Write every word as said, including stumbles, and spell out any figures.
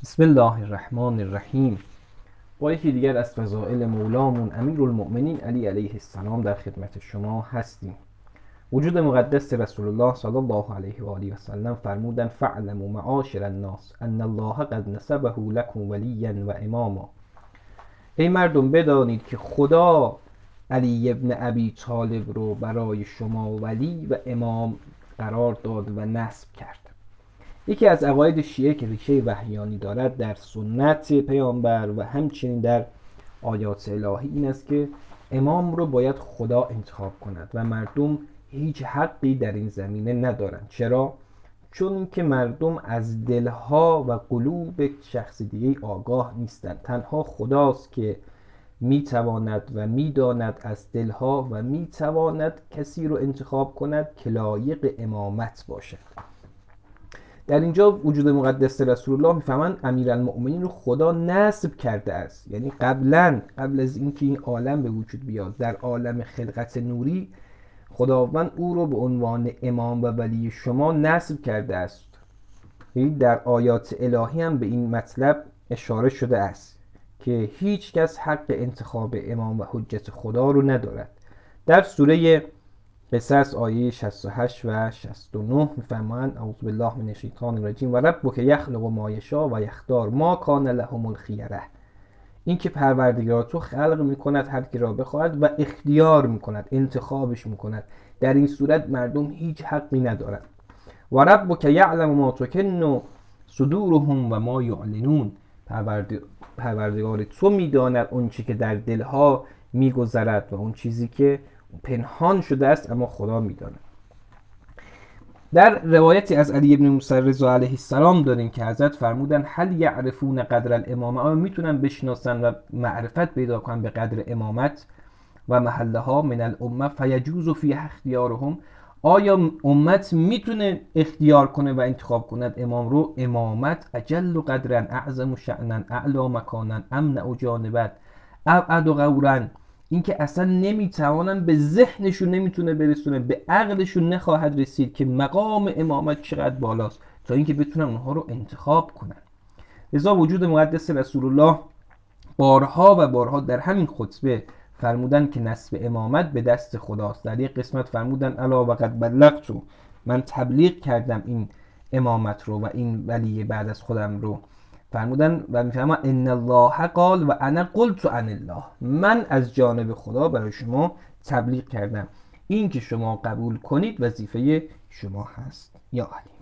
بسم الله الرحمن الرحیم. با یکی دیگر از فضائل مولامون امیرالمؤمنین علی علیه السلام در خدمت شما هستیم. وجود مقدس رسول الله صلی الله علیه و آله و سلم فرمودن فاعلموا معاشر الناس ان الله قد نسبه لكم ولیا و اماما. ای مردم بدانید که خدا علی ابن ابی طالب رو برای شما ولی و امام قرار داد و نصب کرد. یکی از عقاید شیعه که ریشه وحیانی دارد در سنت پیامبر و همچنین در آیات الهی این است که امام رو باید خدا انتخاب کند و مردم هیچ حقی در این زمینه ندارند. چرا؟ چون که مردم از دلها و قلوب شخص دیگه آگاه نیستند. تنها خداست که میتواند و میداند از دلها و میتواند کسی رو انتخاب کند که لایق امامت باشد. در اینجا وجود مقدس رسول الله میفهمن امیرالمؤمنین رو خدا نصب کرده است، یعنی قبلا قبل از اینکه این عالم به وجود بیاد در عالم خلقت نوری خداوند او رو به عنوان امام و ولی شما نصب کرده است. یعنی در آیات الهی هم به این مطلب اشاره شده است که هیچ کس حق انتخاب امام و حجت خدا رو ندارد. در سوره قصص آیه شصت و هشت و شصت و نه میفرمایند اعوذ بالله من الشیطان الرجیم و ربک یخلق ما یشاء و یختار ما کان لهم الخیره. این که پروردگار تو خلق میکند هر کی را بخواهد و اختیار میکند، انتخابش میکند. در این صورت مردم هیچ حقی ندارند. و ربک یعلم ما تکن صدورهم و ما یعلنون. پروردگار تو میداند اون چی که در دلها میگذرد و اون چیزی که پنهان شده است اما خدا میداند. در روایتی از علی ابن موسی رضا علیه السلام داریم که حضرت فرمودن هل یعرفون قدر الامامه، آیا میتونن بشناسن و معرفت پیدا کنن به قدر امامت و محلها من الامه فیجوز فی اختیارهم. آیا امت میتونه اختیار کنه و انتخاب کند امام رو؟ امامت اجل قدرا اعظم شأنا اعلی مکانا امنع جانبا ابعد قورا. این که اصلا نمیتوانن، به ذهنشون نمیتونه برسونه، به عقلشون نخواهد رسید که مقام امامت چقدر بالاست تا اینکه بتونن اونها رو انتخاب کنن. لذا وجود مقدس رسول الله بارها و بارها در همین خطبه فرمودن که نصب امامت به دست خداست. در یک قسمت فرمودن الا وقد بلغت، من تبلیغ کردم این امامت رو و این ولی بعد از خودم رو. فرمودن و میفهمن ان الله قال و انا قلت عن الله، من از جانب خدا برای شما تبلیغ کردم، این که شما قبول کنید وظیفه شما هست. یا علی.